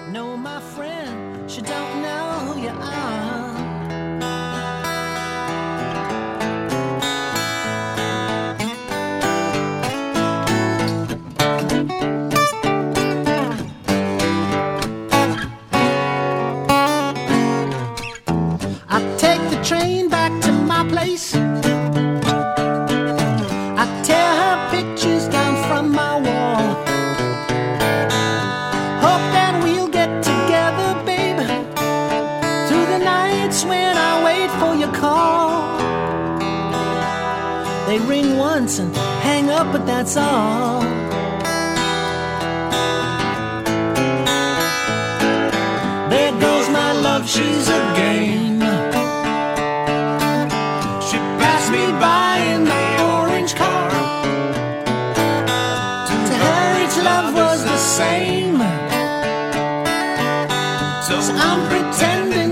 No, my friend, she don't know who you are. I take the train back to my place. I tear her pictures down from my wall. Hope that we'll get together, babe, through the nights when I wait for your call. They ring once and hang up, but that's all. There goes my love, she's a game. She passed me by in the orange car. To her each love was the same. So I'm pretending